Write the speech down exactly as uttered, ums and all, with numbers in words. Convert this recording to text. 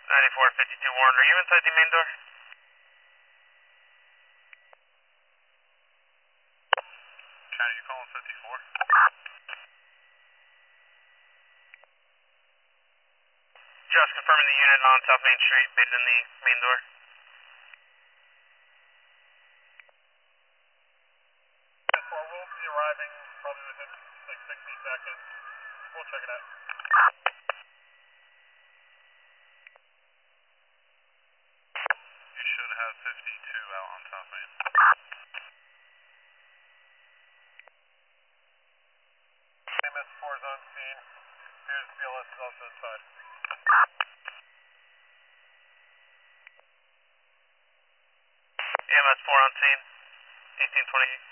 ninety-four fifty-two Warren, are you inside the main door? County, you calling fifty-four? Just confirming the unit on South Main Street, based in the main door. Well, we'll be arriving probably within like sixty seconds. We'll check it out. You should have fifty-two out on South Main. M S four is on scene. Here's B L S is also inside. E M S four on scene, eighteen twenty.